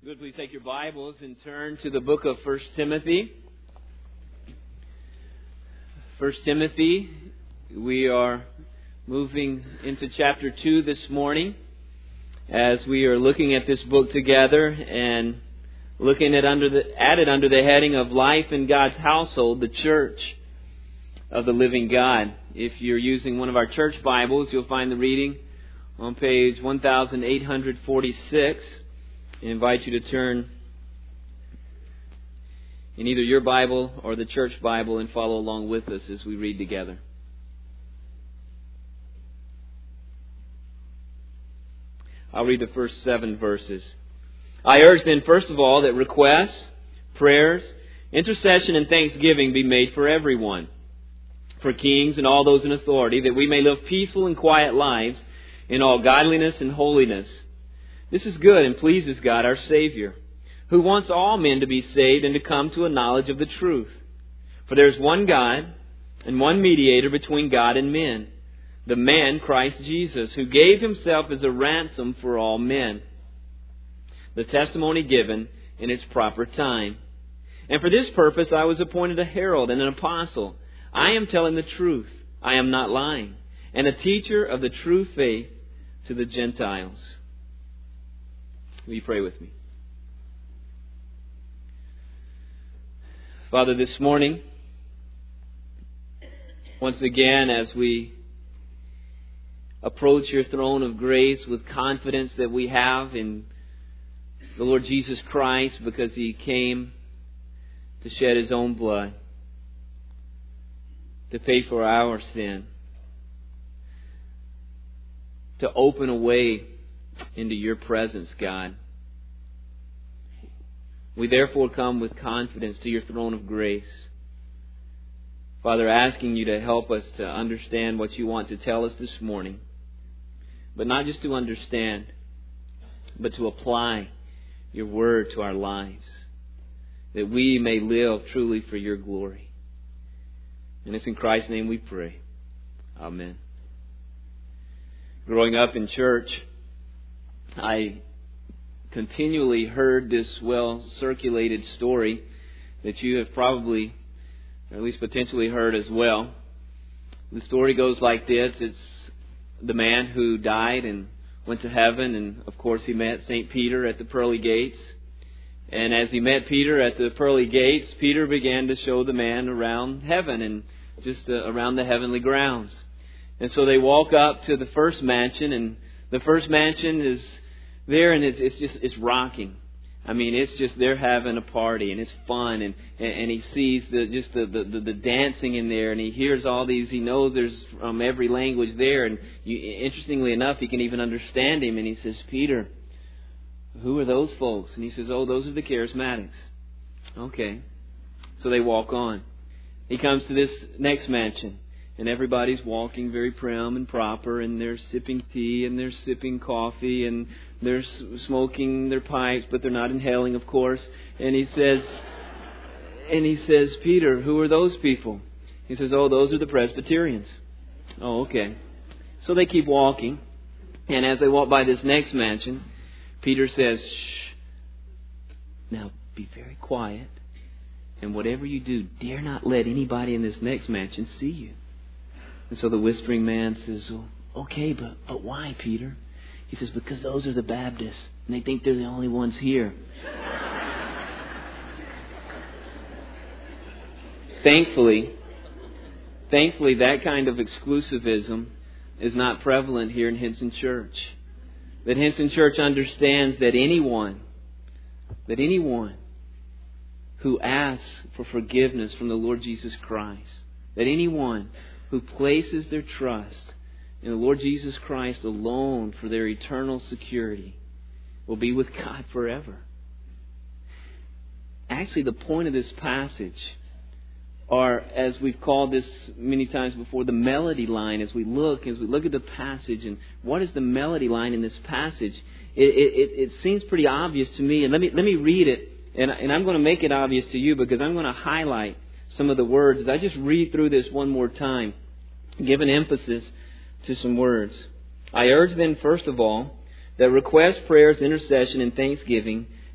Good, please take your Bibles and turn to the book of 1 Timothy. 1 Timothy, we are moving into chapter 2 this morning as we are looking at this book together and looking at it under the heading of Life in God's Household, the Church of the Living God. If you're using one of our church Bibles, you'll find the reading on page 1846. I invite you to turn in either your Bible or the church Bible and follow along with us as we read together. I'll read the first 7 verses. I urge then, first of all, that requests, prayers, intercession, and thanksgiving be made for everyone, for kings and all those in authority, that we may live peaceful and quiet lives in all godliness and holiness. This is good and pleases God our Savior, who wants all men to be saved and to come to a knowledge of the truth. For there is one God and one mediator between God and men, the man Christ Jesus, who gave Himself as a ransom for all men. The testimony given in its proper time. And for this purpose I was appointed a herald and an apostle. I am telling the truth. I am not lying. And a teacher of the true faith to the Gentiles. Will you pray with me? Father, this morning, once again, as we approach your throne of grace with confidence that we have in the Lord Jesus Christ because He came to shed His own blood, to pay for our sin, to open a way into your presence, God. We therefore come with confidence to your throne of grace. Father, asking you to help us to understand what you want to tell us this morning. But not just to understand, but to apply your word to our lives. That we may live truly for your glory. And it's in Christ's name we pray. Amen. Growing up in church, I continually heard this well-circulated story that you have probably, or at least potentially heard as well. The story goes like this. It's the man who died and went to heaven, and of course he met St. Peter at the pearly gates. And as he met Peter at the pearly gates, Peter began to show the man around heaven and just around the heavenly grounds. And so they walk up to the first mansion, and the first mansion is there, and it's rocking. I mean, it's just they're having a party, and it's fun, and he sees the dancing in there, and he hears all these. He knows there's from every language there, and interestingly enough, he can even understand him. And he says, "Peter, who are those folks?" And he says, "Oh, those are the charismatics." Okay, so they walk on. He comes to this next mansion. And everybody's walking very prim and proper, and they're sipping tea, and they're sipping coffee, and they're smoking their pipes, but they're not inhaling, of course. And he says, "Peter, who are those people?" He says, "Oh, those are the Presbyterians." Oh, okay. So they keep walking, and as they walk by this next mansion, Peter says, "Shh, now be very quiet, and whatever you do, dare not let anybody in this next mansion see you." And so the whispering man says, "Oh, okay, but why, Peter?" He says, "Because those are the Baptists, and they think they're the only ones here." Thankfully, that kind of exclusivism is not prevalent here in Hinson Church. That Hinson Church understands that anyone who asks for forgiveness from the Lord Jesus Christ, that anyone who places their trust in the Lord Jesus Christ alone for their eternal security will be with God forever. Actually, the point of this passage are, as we've called this many times before, the melody line. As we look at the passage and what is the melody line in this passage, it seems pretty obvious to me. And let me read it, and I'm going to make it obvious to you because I'm going to highlight some of the words. As I just read through this one more time, give an emphasis to some words. I urge then, first of all, that requests, prayers, intercession, and thanksgiving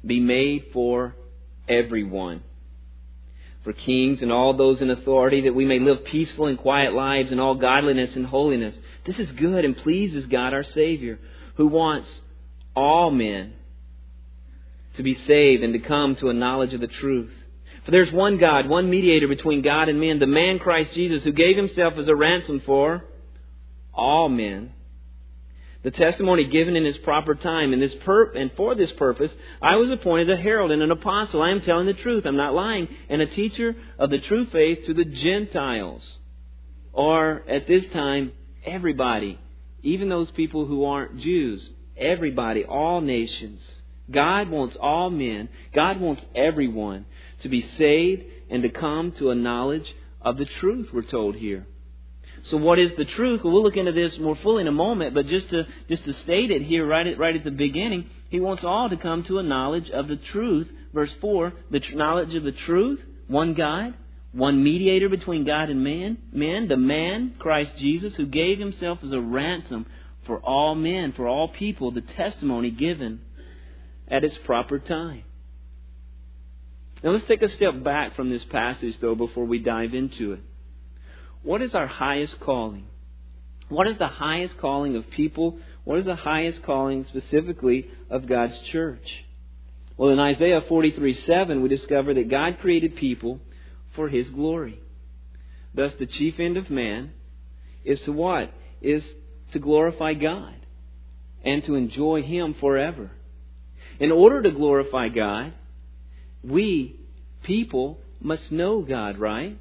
be made for everyone. For kings and all those in authority, that we may live peaceful and quiet lives in all godliness and holiness. This is good and pleases God our Savior, who wants all men to be saved and to come to a knowledge of the truth. For there's one God, one mediator between God and men, the man Christ Jesus, who gave Himself as a ransom for all men. The testimony given in His proper time, and for this purpose, I was appointed a herald and an apostle. I am telling the truth, I'm not lying, and a teacher of the true faith to the Gentiles. Or, at this time, everybody, even those people who aren't Jews, everybody, all nations. God wants all men, God wants everyone to be saved and to come to a knowledge of the truth, we're told here. So what is the truth? Well, we'll look into this more fully in a moment, but just to state it here right at the beginning, He wants all to come to a knowledge of the truth. Verse 4, the knowledge of the truth, one God, one mediator between God and man, the man, Christ Jesus, who gave Himself as a ransom for all men, for all people, the testimony given at its proper time. Now let's take a step back from this passage, though, before we dive into it. What is our highest calling? What is the highest calling of people? What is the highest calling specifically of God's church? Well, in Isaiah 43:7, we discover that God created people for His glory. Thus, the chief end of man is to what? Is to glorify God and to enjoy Him forever. In order to glorify God, we, people, must know God, right?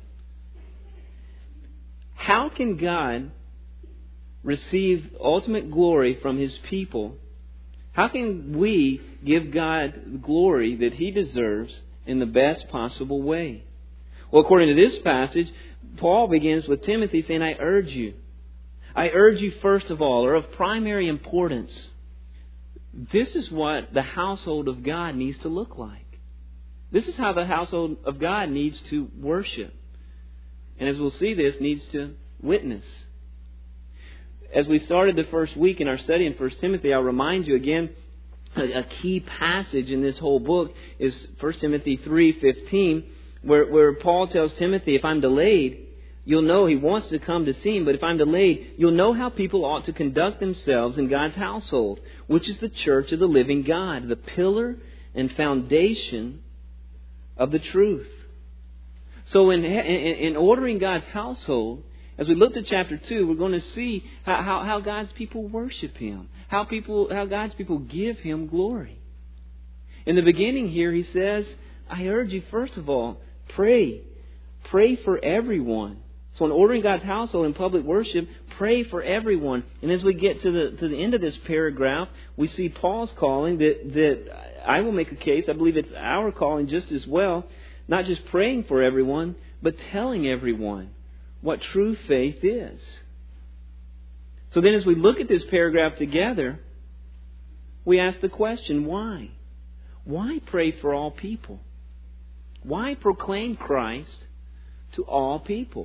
How can God receive ultimate glory from His people? How can we give God the glory that He deserves in the best possible way? Well, according to this passage, Paul begins with Timothy saying, I urge you first of all, or of primary importance. This is what the household of God needs to look like. This is how the household of God needs to worship. And as we'll see, this needs to witness. As we started the first week in our study in 1 Timothy, I'll remind you again, a key passage in this whole book is 1 Timothy 3:15, where Paul tells Timothy, if I'm delayed, you'll know, he wants to come to see him, but if I'm delayed, you'll know how people ought to conduct themselves in God's household, which is the church of the living God, the pillar and foundation of the truth. So in ordering God's household, as we looked at chapter 2, we're going to see how God's people worship Him, how God's people give Him glory. In the beginning here, he says, I urge you, first of all, pray. Pray for everyone. So in ordering God's household in public worship, pray for everyone. And as we get to the end of this paragraph, we see Paul's calling that I will make a case, I believe it's our calling just as well, not just praying for everyone, but telling everyone what true faith is. So then as we look at this paragraph together, we ask the question, why? Why pray for all people? Why proclaim Christ to all people?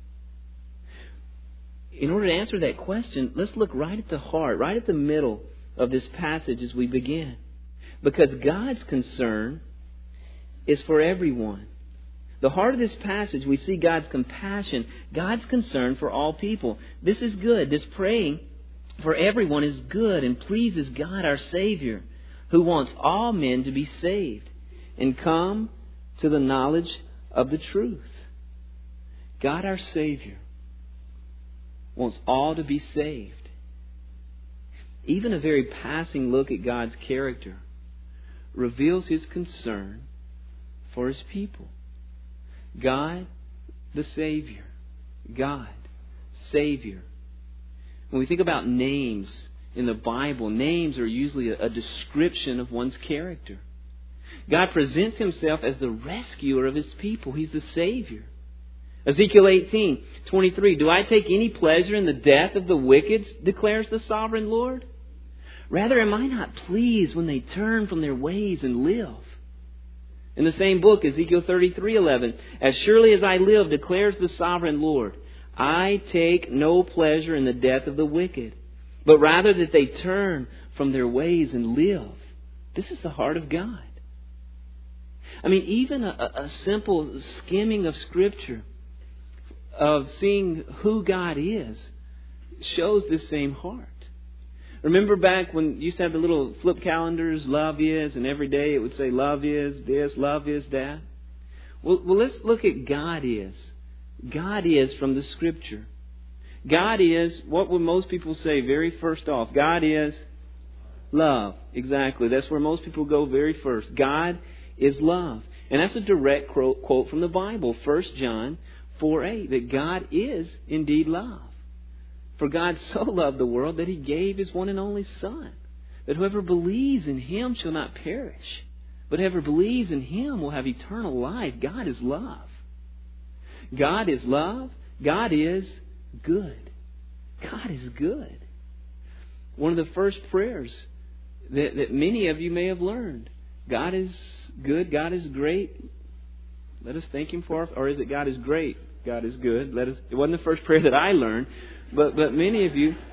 In order to answer that question, let's look right at the heart, right at the middle of this passage as we begin. Because God's concern is for everyone. The heart of this passage, we see God's compassion, God's concern for all people. This is good. This praying for everyone is good and pleases God our Savior, who wants all men to be saved and come to the knowledge of the truth. God our Savior wants all to be saved. Even a very passing look at God's character reveals His concern for His people. God, the Savior. God, Savior. When we think about names in the Bible, names are usually a description of one's character. God presents Himself as the rescuer of His people. He's the Savior. Ezekiel 18:23, do I take any pleasure in the death of the wicked, declares the sovereign Lord? Rather, am I not pleased when they turn from their ways and live? In the same book, Ezekiel 33:11, as surely as I live, declares the sovereign Lord, I take no pleasure in the death of the wicked, but rather that they turn from their ways and live. This is the heart of God. I mean, even a simple skimming of Scripture, of seeing who God is, shows this same heart. Remember back when you used to have the little flip calendars, love is, and every day it would say love is this, love is that. Well, let's look at God is. God is from the Scripture. God is, what would most people say very first off? God is love. Exactly. That's where most people go very first. God is love. And that's a direct quote from the Bible. 1 John 4:8. That God is indeed love. For God so loved the world that He gave His one and only Son, that whoever believes in Him shall not perish, but whoever believes in Him will have eternal life. God is love. God is love. God is good. God is good. One of the first prayers that many of you may have learned. God is good. God is great. Let us thank Him for, or is it God is great? God is good. It wasn't the first prayer that I learned, but many of you,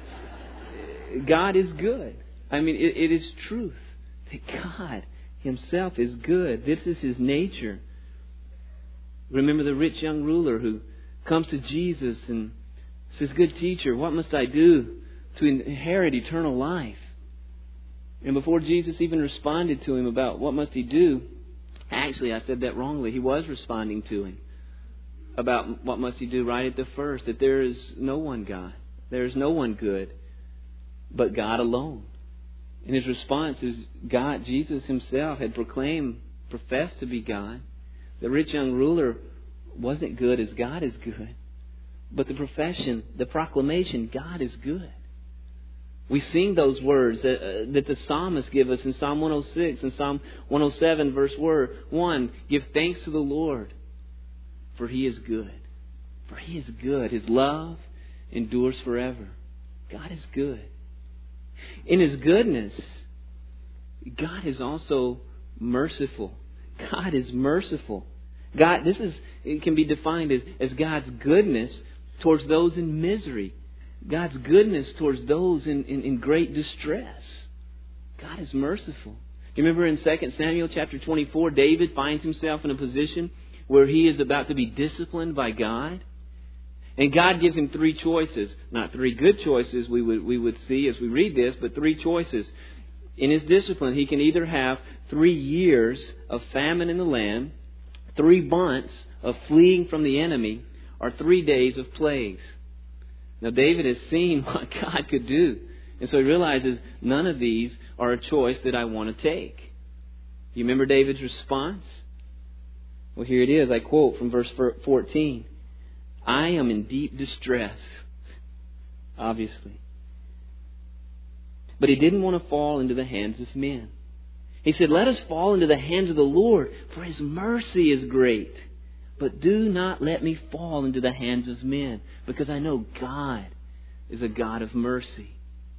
God is good. I mean, it is truth that God Himself is good. This is His nature. Remember the rich young ruler who comes to Jesus and says, "Good teacher, what must I do to inherit eternal life?" And before Jesus even responded to him about what must he do, actually I said that wrongly. He was responding to him about what must he do right at the first, that there is no one God. There is no one good but God alone. And his response is God, Jesus Himself had professed to be God. The rich young ruler wasn't good as God is good. But the profession, the proclamation, God is good. We sing those words that the psalmists give us in Psalm 106 and Psalm 107 verse 1. Give thanks to the Lord, for He is good. For He is good. His love endures forever. God is good. In His goodness, God is also merciful. God is merciful. It can be defined as God's goodness towards those in misery. God's goodness towards those in great distress. God is merciful. You remember in 2 Samuel chapter 24, David finds himself in a position where he is about to be disciplined by God. And God gives him three choices. Not three good choices we would see as we read this, but three choices. In his discipline, he can either have 3 years of famine in the land, 3 months of fleeing from the enemy, or 3 days of plagues. Now David has seen what God could do. And so he realizes none of these are a choice that I want to take. You remember David's response? Well, here it is. I quote from verse 14. I am in deep distress. Obviously. But he didn't want to fall into the hands of men. He said, let us fall into the hands of the Lord, for His mercy is great. But do not let me fall into the hands of men, because I know God is a God of mercy.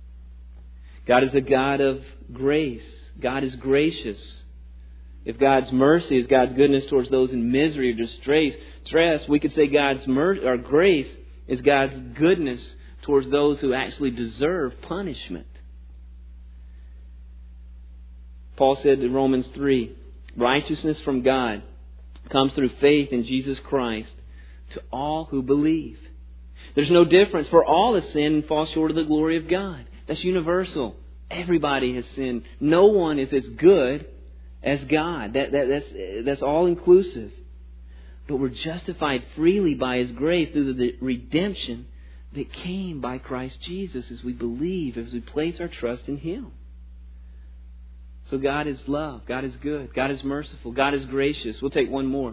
God is a God of grace. God is gracious. If God's mercy is God's goodness towards those in misery or distress, we could say God's mercy or grace is God's goodness towards those who actually deserve punishment. Paul said in Romans 3, righteousness from God comes through faith in Jesus Christ to all who believe. There's no difference, for all have sinned and fall short of the glory of God. That's universal. Everybody has sinned. No one is as good as God. That's all inclusive. But we're justified freely by His grace through the redemption that came by Christ Jesus as we believe, as we place our trust in Him. So God is love. God is good. God is merciful. God is gracious. We'll take one more.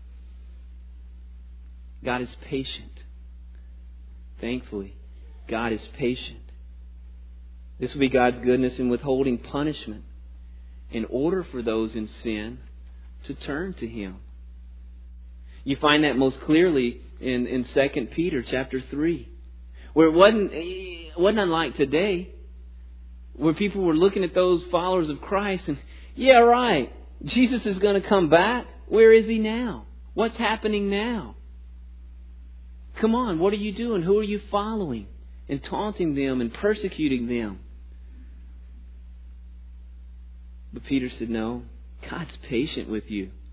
God is patient. Thankfully, God is patient. This will be God's goodness in withholding punishment in order for those in sin to turn to Him. You find that most clearly in 2 Peter chapter 3, where it wasn't unlike today, where people were looking at those followers of Christ and, yeah, right, Jesus is going to come back. Where is He now? What's happening now? Come on, what are you doing? Who are you following? And taunting them and persecuting them. But Peter said, no, God's patient with you.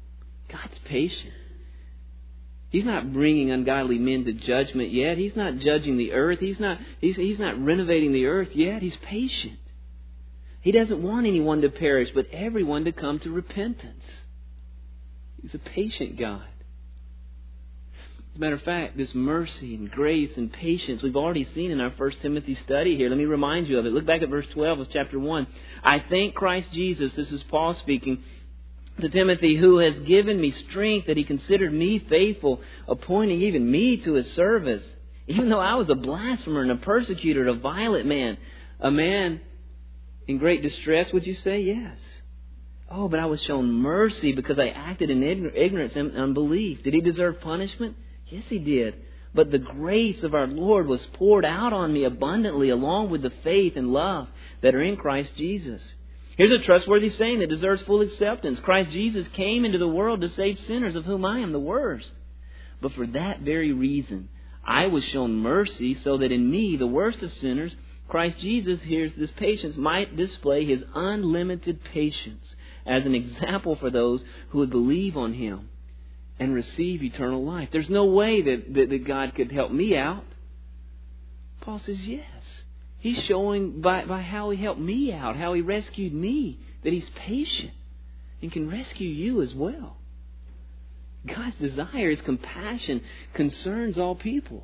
God's patient. He's not bringing ungodly men to judgment yet. He's not judging the earth. He's not renovating the earth yet. He's patient. He doesn't want anyone to perish, but everyone to come to repentance. He's a patient God. As a matter of fact, this mercy and grace and patience we've already seen in our 1 Timothy study here. Let me remind you of it. Look back at verse 12 of chapter 1. I thank Christ Jesus, this is Paul speaking, to Timothy, who has given me strength, that he considered me faithful, appointing even me to his service. Even though I was a blasphemer and a persecutor, a violent man, a man in great distress, would you say? Yes. Oh, but I was shown mercy because I acted in ignorance and unbelief. Did he deserve punishment? Yes, he did. But the grace of our Lord was poured out on me abundantly, along with the faith and love that are in Christ Jesus. Here's a trustworthy saying that deserves full acceptance. Christ Jesus came into the world to save sinners, of whom I am the worst. But for that very reason, I was shown mercy, so that in me, the worst of sinners, Christ Jesus, here's this patience, might display His unlimited patience as an example for those who would believe on Him and receive eternal life. There's no way that God could help me out. Paul says yes. He's showing by how He helped me out, how He rescued me, that He's patient and can rescue you as well. God's desire, His compassion, concerns all people.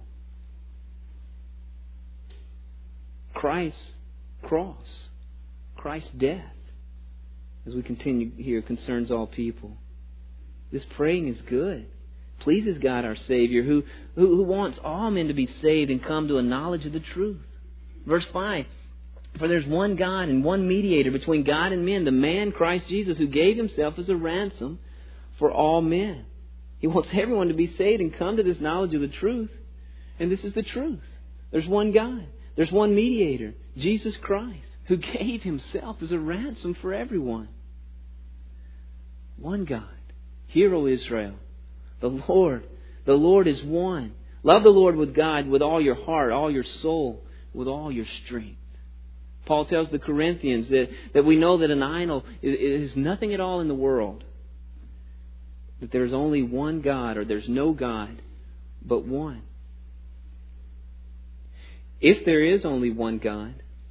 Christ's cross, Christ's death, as we continue here, concerns all people. This praying is good. Pleases God our Savior, who wants all men to be saved and come to a knowledge of the truth. Verse 5, for there's one God and one mediator between God and men, the man Christ Jesus, who gave Himself as a ransom for all men. He wants everyone to be saved and come to this knowledge of the truth. And this is the truth. There's one God. There's one mediator, Jesus Christ, who gave Himself as a ransom for everyone. One God. Hear, O Israel, the Lord is one. Love the Lord with God with all your heart, all your soul, with all your strength. Paul tells the Corinthians that we know that an idol is nothing at all in the world. That there's only one God, or there's no God but one. If there is only one God,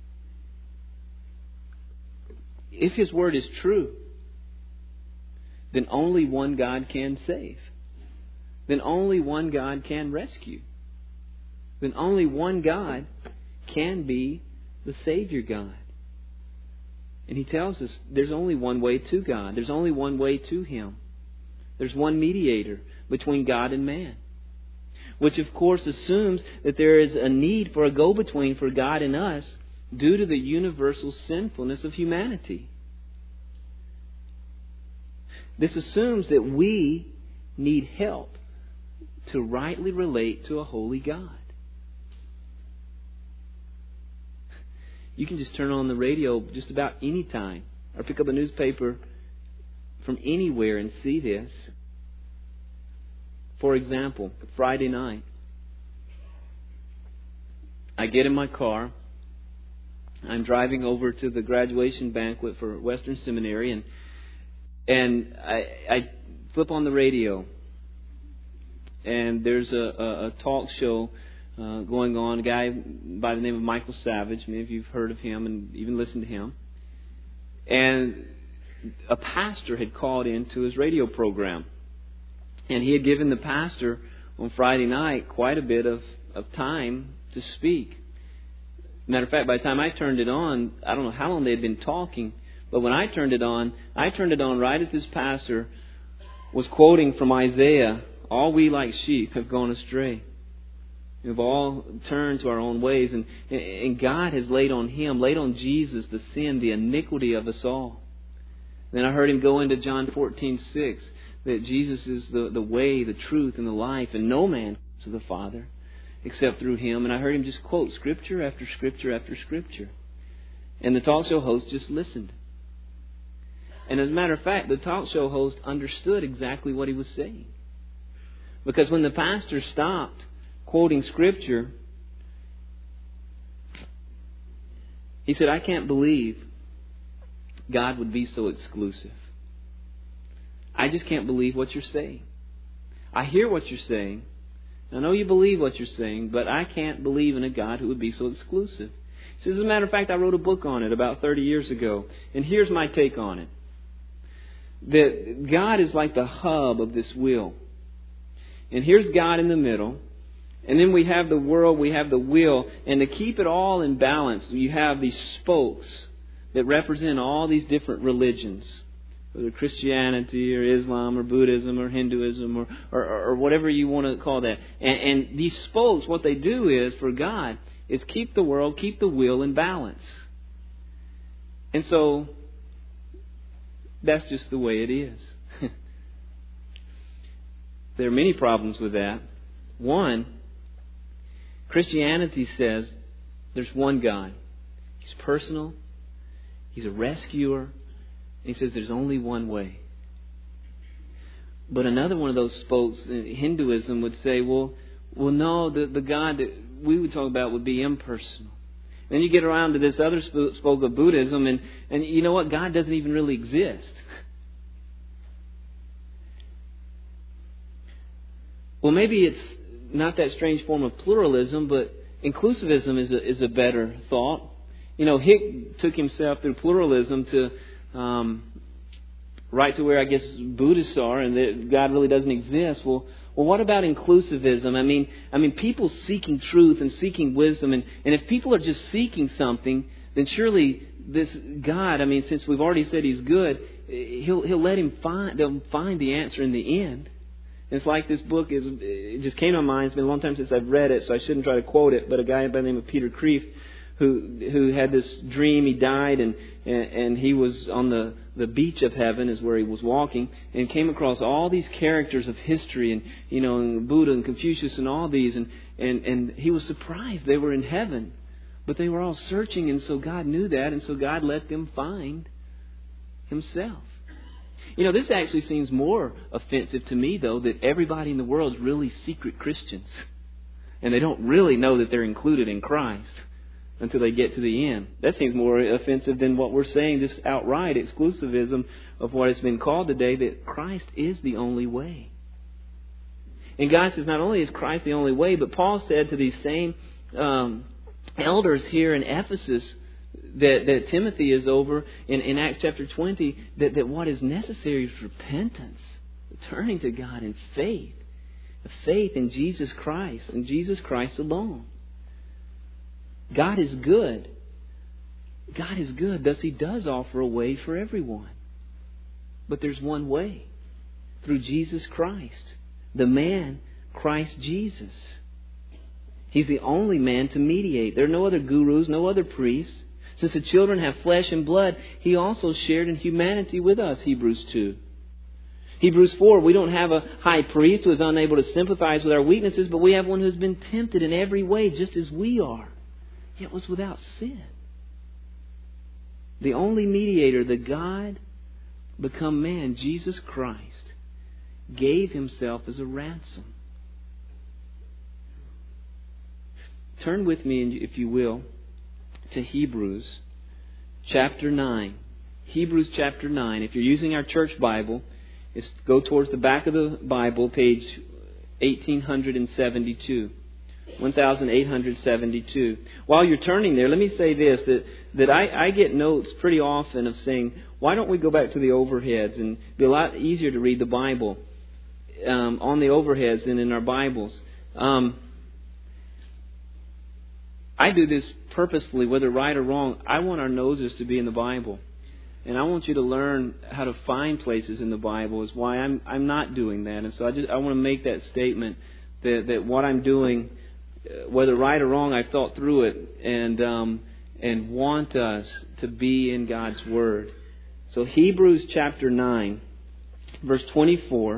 if His Word is true, then only one God can save. Then only one God can rescue. Then only one God can be the Savior God. And He tells us there's only one way to God. There's only one way to Him. There's one mediator between God and man. Which of course assumes that there is a need for a go-between for God and us due to the universal sinfulness of humanity. This assumes that we need help to rightly relate to a holy God. You can just turn on the radio just about any time, or pick up a newspaper from anywhere and see this. For example, Friday night, I get in my car. I'm driving over to the graduation banquet for Western Seminary, and I flip on the radio, and there's a talk show going on. A guy by the name of Michael Savage. Many of you have heard of him and even listened to him. And a pastor had called into his radio program. And he had given the pastor on Friday night quite a bit of time to speak. Matter of fact, by the time I turned it on, I don't know how long they had been talking, but when I turned it on right as this pastor was quoting from Isaiah, all we like sheep have gone astray. We've all turned to our own ways, and God has laid on Jesus, the sin, the iniquity of us all. Then I heard him go into John 14:6, that Jesus is the way, the truth, and the life, and no man comes to the Father except through Him. And I heard him just quote Scripture after Scripture after Scripture. And the talk show host just listened. And as a matter of fact, the talk show host understood exactly what he was saying. Because when the pastor stopped quoting Scripture, he said, I can't believe God would be so exclusive. I just can't believe what you're saying. I hear what you're saying. I know you believe what you're saying, but I can't believe in a God who would be so exclusive. He says, as a matter of fact, I wrote a book on it about 30 years ago. And here's my take on it. That God is like the hub of this wheel. And here's God in the middle. And then we have the world, we have the wheel. And to keep it all in balance, you have these spokes that represent all these different religions. Whether Christianity or Islam or Buddhism or Hinduism or whatever you want to call that. And these spokes, what they do is, for God, is keep the world, keep the wheel in balance. And so, that's just the way it is. There are many problems with that. One, Christianity says there's one God. He's personal. He's a rescuer. He says there's only one way. But another one of those spokes, Hinduism, would say, well, no, the God that we would talk about would be impersonal. Then you get around to this other spoke of Buddhism, and you know what? God doesn't even really exist. Well, maybe it's not that strange form of pluralism, but inclusivism is a better thought. You know, Hick took himself through pluralism to right to where I guess Buddhists are, and that God really doesn't exist. Well, what about inclusivism? I mean, people seeking truth and seeking wisdom, and if people are just seeking something, then surely this God, since we've already said He's good, He'll let they'll find the answer in the end. And it's like this book it just came to my mind. It's been a long time since I've read it, so I shouldn't try to quote it. But a guy by the name of Peter Kreeft, who had this dream. He died, and he was on the beach of heaven is where he was walking, and came across all these characters of history, and Buddha and Confucius and all these, and he was surprised they were in heaven, but they were all searching, and so God knew that, and so God let them find Himself. This actually seems more offensive to me, though, that everybody in the world is really secret Christians, and they don't really know that they're included in Christ until they get to the end. That seems more offensive than what we're saying, this outright exclusivism of what has been called today, that Christ is the only way. And God says not only is Christ the only way, but Paul said to these same elders here in Ephesus that Timothy is over in Acts chapter 20, that what is necessary is repentance, turning to God in faith, faith in Jesus Christ and Jesus Christ alone. God is good. God is good. Thus He does offer a way for everyone. But there's one way. Through Jesus Christ. The man, Christ Jesus. He's the only man to mediate. There are no other gurus, no other priests. Since the children have flesh and blood, He also shared in humanity with us, Hebrews 2. Hebrews 4, we don't have a high priest who is unable to sympathize with our weaknesses, but we have one who's been tempted in every way, just as we are, yet was without sin. The only mediator, the God become man, Jesus Christ, gave Himself as a ransom. Turn with me, if you will, to Hebrews chapter 9. Hebrews chapter 9. If you're using our church Bible, go towards the back of the Bible, page 1872. 1872. While you're turning there, let me say this, that I get notes pretty often of saying, why don't we go back to the overheads? And it'd be a lot easier to read the Bible on the overheads than in our Bibles. I do this purposefully, whether right or wrong. I want our noses to be in the Bible. And I want you to learn how to find places in the Bible, is why I'm not doing that. And so I want to make that statement that what I'm doing, whether right or wrong, I've thought through it and want us to be in God's Word. So Hebrews chapter 9, verse 24.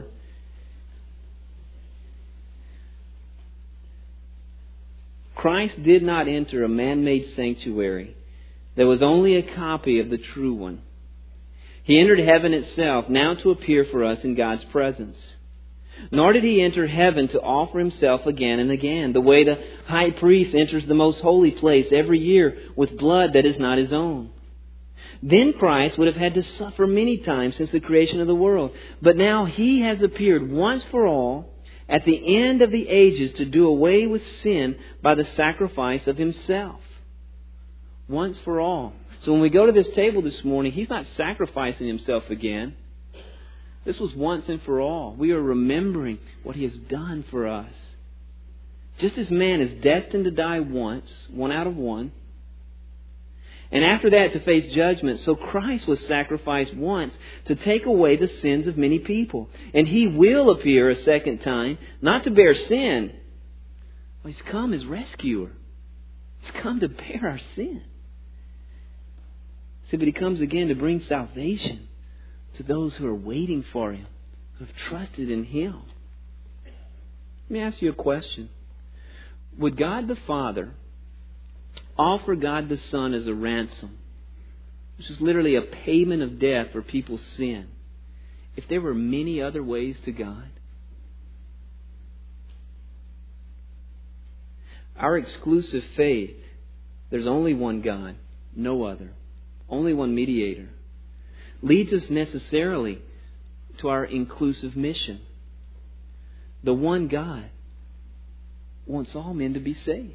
Christ did not enter a man-made sanctuary. There was only a copy of the true one. He entered heaven itself, now to appear for us in God's presence. Nor did He enter heaven to offer Himself again and again, the way the high priest enters the most holy place every year with blood that is not his own. then Christ would have had to suffer many times since the creation of the world. But now He has appeared once for all at the end of the ages to do away with sin by the sacrifice of Himself. Once for all. So when we go to this table this morning, He's not sacrificing Himself again. This was once and for all. We are remembering what He has done for us. Just as man is destined to die once, one out of one, and after that to face judgment, so Christ was sacrificed once to take away the sins of many people. And He will appear a second time, not to bear sin. Well, He's come as rescuer. He's come to bear our sin. See, but He comes again to bring salvation to those who are waiting for Him, who have trusted in Him. Let me ask you a question. Would God the Father offer God the Son as a ransom, which is literally a payment of death for people's sin, if there were many other ways to God? Our exclusive faith, there's only one God, no other, only one mediator, leads us necessarily to our inclusive mission. The one God wants all men to be saved.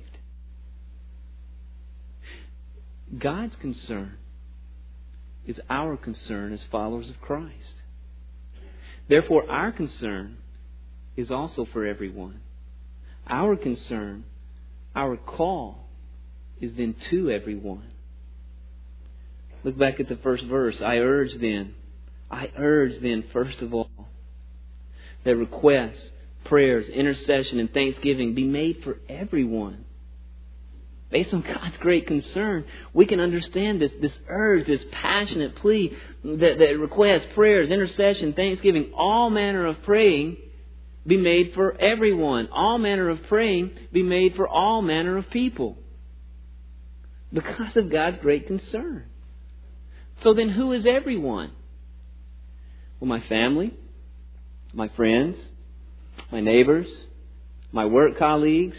God's concern is our concern as followers of Christ. Therefore, our concern is also for everyone. Our concern, our call, is then to everyone. Look back at the first verse. I urge then, first of all, that requests, prayers, intercession, and thanksgiving be made for everyone. Based on God's great concern, we can understand this urge, this passionate plea that requests, prayers, intercession, thanksgiving, all manner of praying be made for everyone. All manner of praying be made for all manner of people. Because of God's great concern. So then who is everyone? Well, my family, my friends, my neighbors, my work colleagues.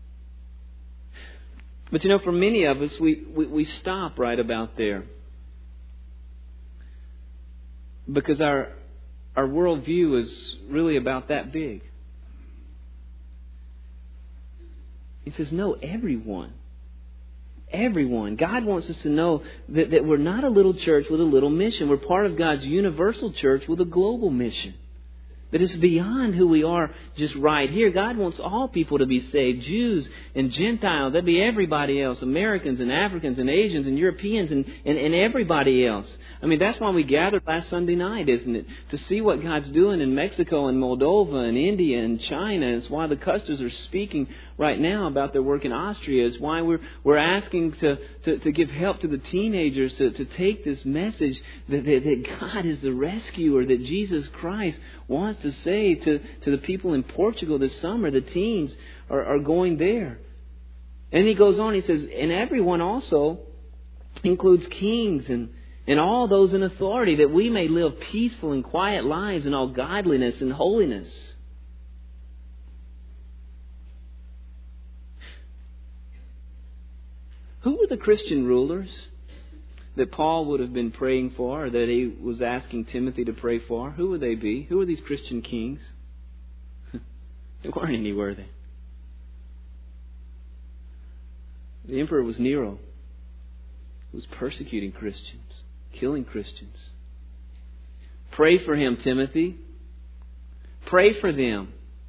But you know, for many of us, we stop right about there. Because our worldview is really about that big. He says, no, everyone. Everyone. God wants us to know that we're not a little church with a little mission. We're part of God's universal church with a global mission. That is beyond who we are just right here. God wants all people to be saved. Jews and Gentiles. That'd be everybody else. Americans and Africans and Asians and Europeans and everybody else. I mean, that's why we gathered last Sunday night, isn't it? To see what God's doing in Mexico and Moldova and India and China. It's why the Custers are speaking right now about their work in Austria. It's why we're asking to give help to the teenagers to take this message that God is the rescuer, that Jesus Christ wants to say to the people in Portugal this summer. The teens are going there. And he goes on, he says, and everyone also includes kings and all those in authority, that we may live peaceful and quiet lives in all godliness and holiness. Who were the Christian rulers that Paul would have been praying for, or that he was asking Timothy to pray for? Who would they be? Who were these Christian kings? They weren't any, were they? The emperor was Nero, who was persecuting Christians, killing Christians. Pray for him, Timothy. Pray for them.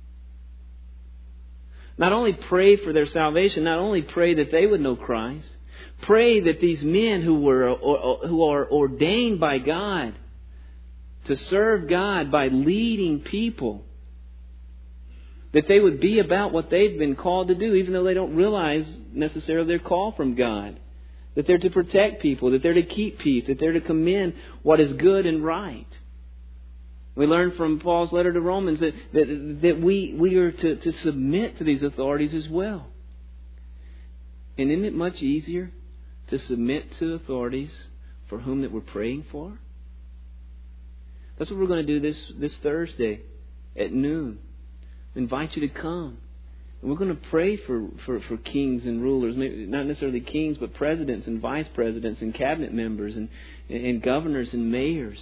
Not only pray for their salvation, not only pray that they would know Christ, pray that these men who are ordained by God to serve God by leading people, that they would be about what they've been called to do, even though they don't realize necessarily their call from God. That they're to protect people, that they're to keep peace, that they're to commend what is good and right. We learn from Paul's letter to Romans that we are to submit to these authorities as well. And isn't it much easier to submit to authorities for whom that we're praying for? That's what we're going to do this Thursday at noon. I invite you to come And we're going to pray for kings and rulers, maybe not necessarily kings, but presidents and vice presidents and cabinet members and governors and mayors.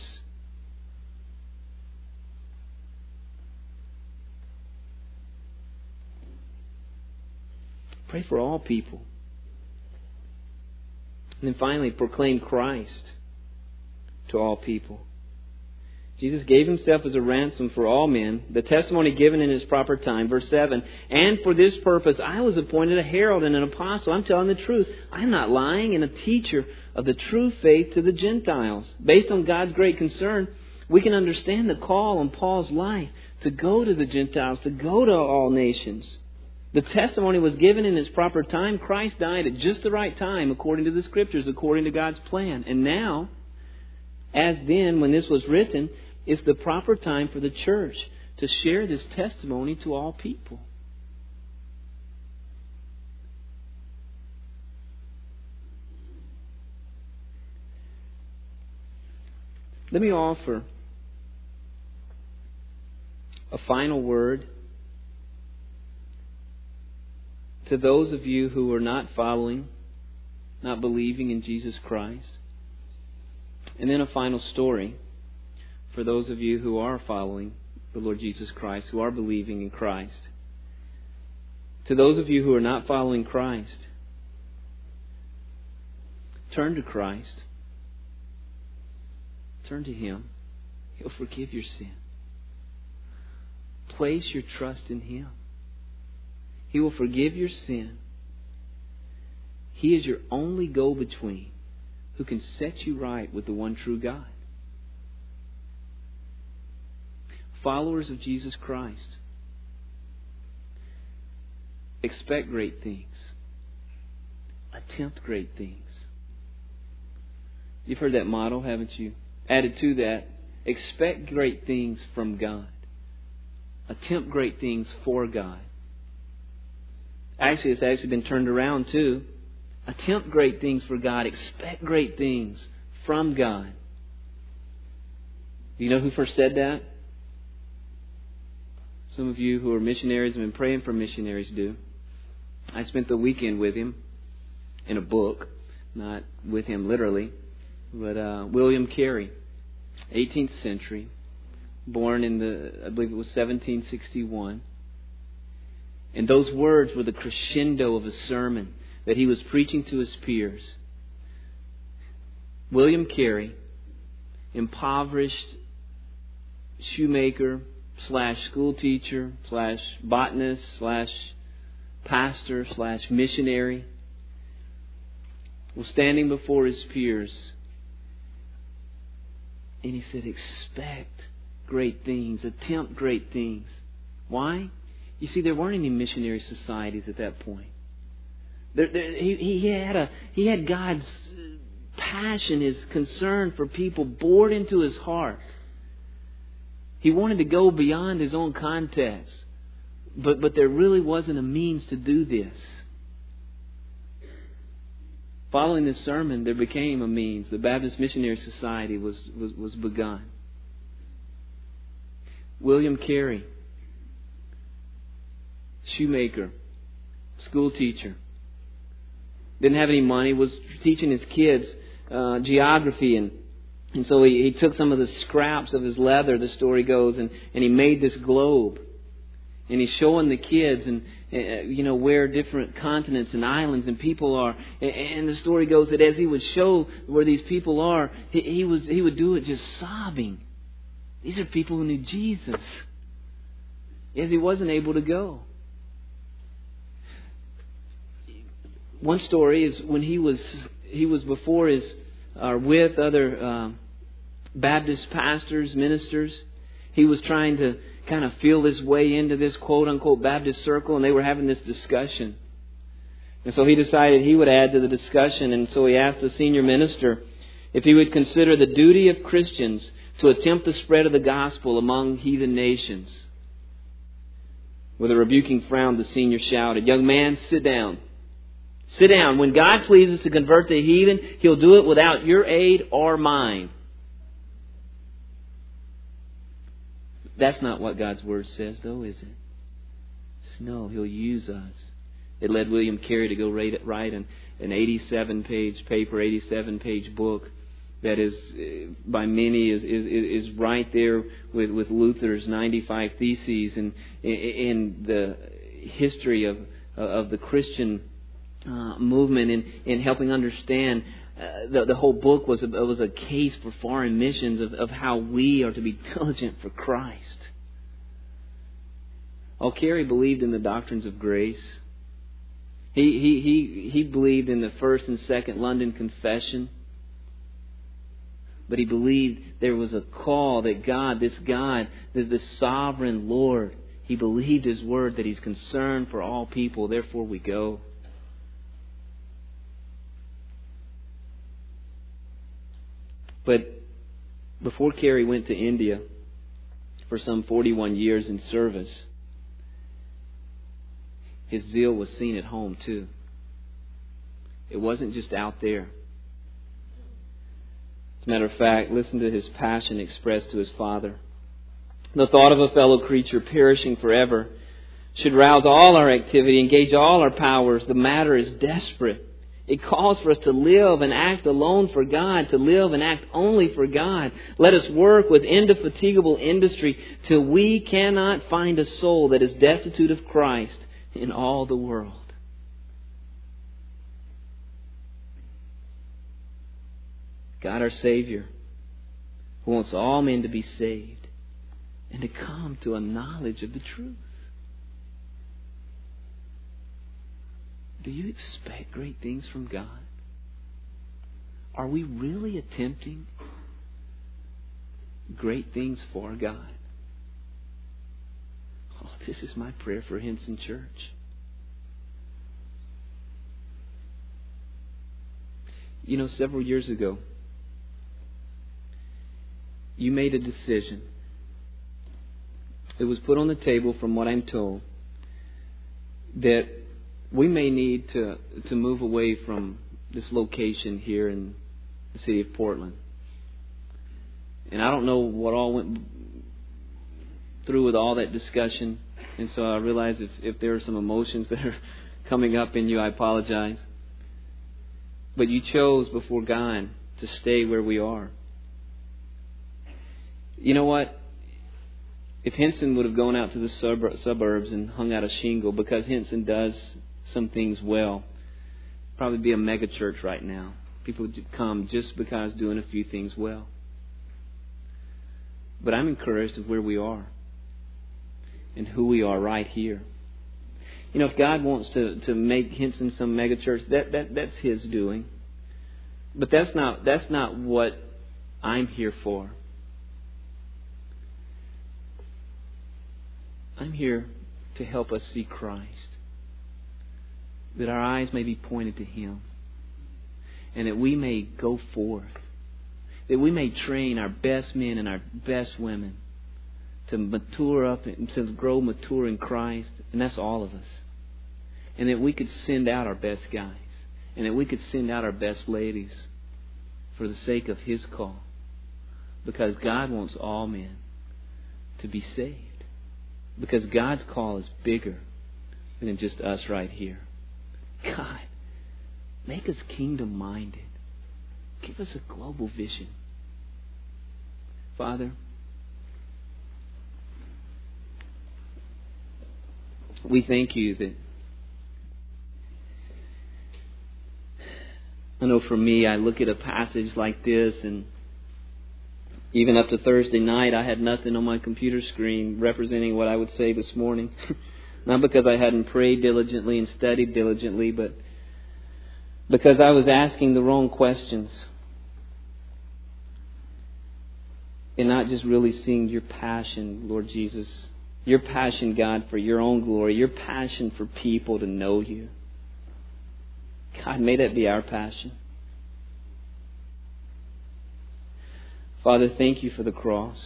Pray for all people. And then finally, proclaim Christ to all people. Jesus gave Himself as a ransom for all men, the testimony given in His proper time. Verse 7, and for this purpose I was appointed a herald and an apostle. I'm telling the truth. I'm not lying, and a teacher of the true faith to the Gentiles. Based on God's great concern, we can understand the call on Paul's life to go to the Gentiles, to go to all nations. The testimony was given in its proper time. Christ died at just the right time, according to the Scriptures, according to God's plan. And now, as then, when this was written, it's the proper time for the church to share this testimony to all people. Let me offer a final word to those of you who are not following, not believing in Jesus Christ. And then a final story for those of you who are following the Lord Jesus Christ, who are believing in Christ. To those of you who are not following Christ, turn to Christ. Turn to Him. He'll forgive your sin. Place your trust in Him. He will forgive your sin. He is your only go-between who can set you right with the one true God. Followers of Jesus Christ, expect great things. Attempt great things. You've heard that motto, haven't you? Added to that, expect great things from God. Attempt great things for God. Actually, it's been turned around too. Attempt great things for God. Expect great things from God. Do you know who first said that? Some of you who are missionaries and been praying for missionaries do. I spent the weekend with him in a book, not with him literally, but William Carey, 18th century, born in I believe it was 1761. And those words were the crescendo of a sermon that he was preaching to his peers. William Carey, impoverished shoemaker / school teacher / botanist / pastor / missionary, was standing before his peers. And he said, expect great things. Attempt great things. Why? You see, there weren't any missionary societies at that point. He had God's passion, His concern for people bored into his heart. He wanted to go beyond his own context. But there really wasn't a means to do this. Following this sermon, there became a means. The Baptist Missionary Society was begun. William Carey, shoemaker, school teacher, didn't have any money, was teaching his kids geography, and so he took some of the scraps of his leather, the story goes, and he made this globe. And he's showing the kids and where different continents and islands and people are. And the story goes that as he would show where these people are, he would do it just sobbing. These are people who need Jesus. As he wasn't able to go. One story is when he was before with other Baptist pastors, ministers. He was trying to kind of feel his way into this quote-unquote Baptist circle, and they were having this discussion. And so he decided he would add to the discussion, and so he asked the senior minister if he would consider the duty of Christians to attempt the spread of the gospel among heathen nations. With a rebuking frown, the senior shouted, "Young man, sit down. Sit down. When God pleases to convert the heathen, He'll do it without your aid or mine." That's not what God's Word says, though, is it? No, He'll use us. It led William Carey to go write an 87-page paper, 87-page book that is, by many, is right there with Luther's 95 Theses and in the history of the Christian movement in helping understand. The whole book was a case for foreign missions of how we are to be diligent for Christ. Carey believed in the doctrines of grace. He believed in the First and Second London Confession. But he believed there was a call that God, the sovereign Lord, he believed His Word that He's concerned for all people. Therefore we go. But before Carey went to India for some 41 years in service, his zeal was seen at home too. It wasn't just out there. As a matter of fact, listen to his passion expressed to his father. The thought of a fellow creature perishing forever should rouse all our activity, engage all our powers. The matter is desperate. It calls for us to live and act alone for God, to live and act only for God. Let us work with indefatigable industry till we cannot find a soul that is destitute of Christ in all the world. God our Savior, who wants all men to be saved and to come to a knowledge of the truth. Do you expect great things from God? Are we really attempting great things for God? Oh, this is my prayer for Hinson Church. You know, several years ago, you made a decision. It was put on the table, from what I'm told, that we may need to move away from this location here in the city of Portland. And I don't know what all went through with all that discussion. And so I realize if there are some emotions that are coming up in you, I apologize. But you chose before God to stay where we are. You know what? If Hinson would have gone out to the suburbs and hung out a shingle, because Hinson does some things well, probably be a mega church right now. People would come just because doing a few things well. But I'm encouraged of where we are and who we are right here. You know, if God wants to make Hinson some mega church, that's His doing. But that's not what I'm here for. I'm here to help us see Christ, that our eyes may be pointed to Him, and that we may go forth, that we may train our best men and our best women to mature up and to grow mature in Christ, and that's all of us. And that we could send out our best guys, and that we could send out our best ladies for the sake of His call, because God wants all men to be saved. Because God's call is bigger than just us right here. God, make us kingdom-minded. Give us a global vision. Father, we thank You that I know for me, I look at a passage like this, and even up to Thursday night, I had nothing on my computer screen representing what I would say this morning. Not because I hadn't prayed diligently and studied diligently, but because I was asking the wrong questions. And not just really seeing Your passion, Lord Jesus. Your passion, God, for Your own glory. Your passion for people to know You. God, may that be our passion. Father, thank You for the cross.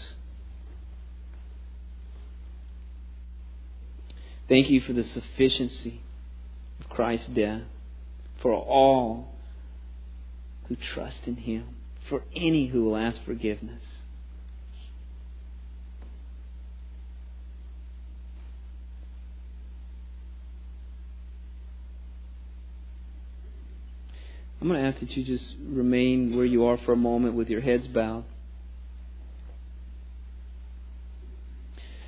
Thank You for the sufficiency of Christ's death for all who trust in Him, for any who will ask forgiveness. I'm going to ask that you just remain where you are for a moment with your heads bowed.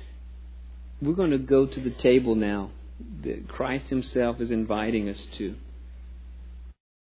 We're going to go to the table now that Christ Himself is inviting us to.